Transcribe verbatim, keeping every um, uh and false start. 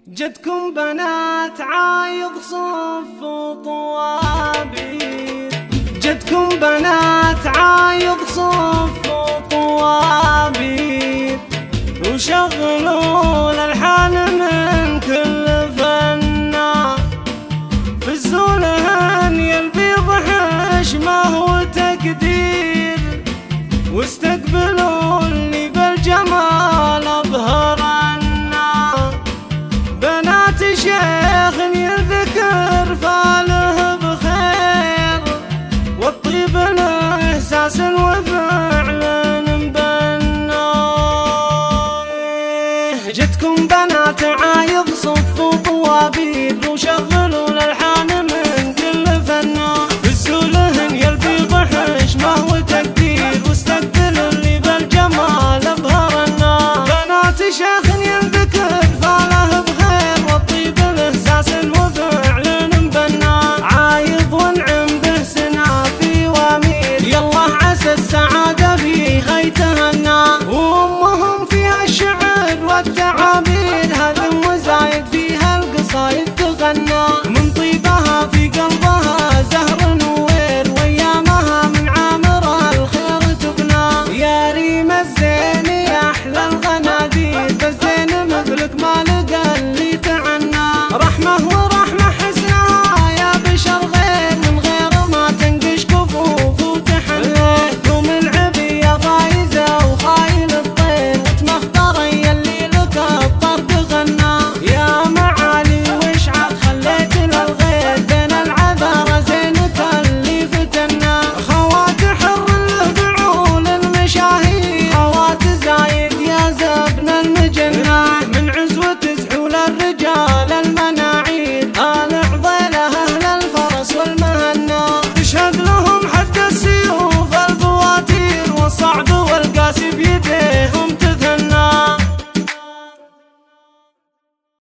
جتكم بنات عايض صف وطوابير، جتكم بنات عايض صف وطوابير، وشغلوا الألحان من كل فنا، فزولهن يا البيض حشمه وتقدير، واستقبلوا اللي بالجمال أظهرنا، بنات شيخ يذكر فاله بخير، والطيب الإحساس وفعل مبنى. جتكم بنات عايض صف وطوابير، وشغلوا الألحان